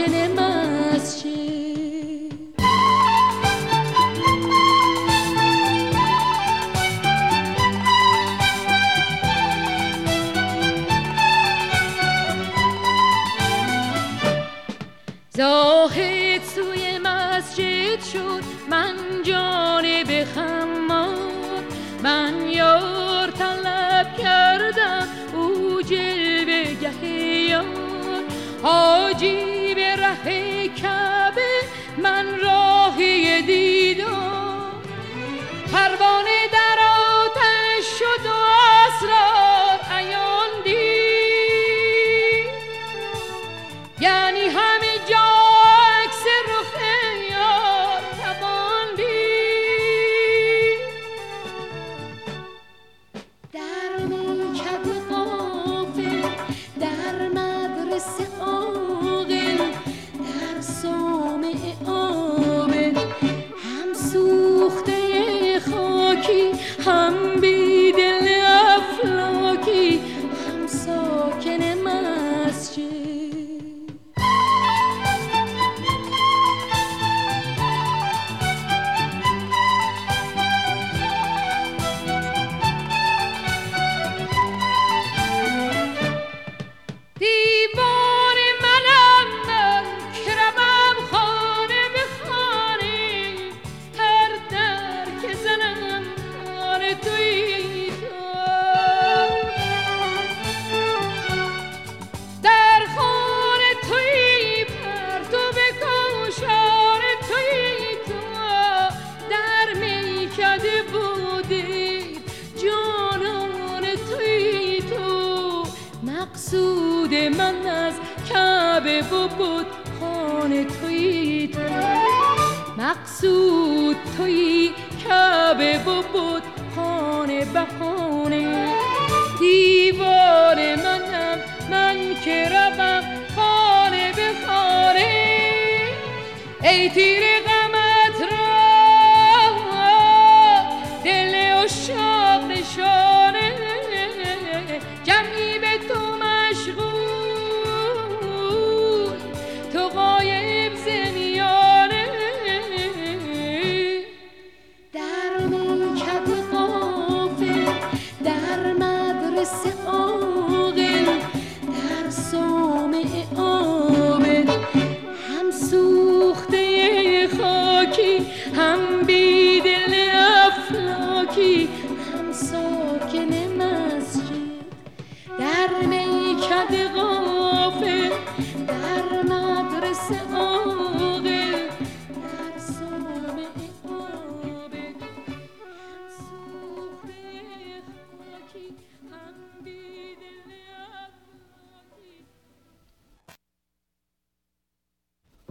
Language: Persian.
ساکن مسجد. زاهد سوی مسجد شد، من جانب خمار، من یار طلب کردم او جلوه گه یار. حاجی به ره کعبه، من راهی دیدار. پروانه در آتش شد و اسرار عیان دید، یعنی همه جا عکس رخ یار توان دید. در میکده غافل، در مدرسه عاقل، در صومعه عابد، هم سوخته خاکی، هم بیدل افلاکی، هم ساکن مسجد. دیوان منم من که روم خانه به خانه، هر در که زنم خانه تویی تو. در خانه تویی پرتو به کوشان تویی تو. در میکده بودی جانان تویی تو. مقصود من از کعبه و بود خانه تویی تو. مقصود تویی کعبه و بود خانه بهانه. دیوار منم من که روم خانه به خانه. ای تیر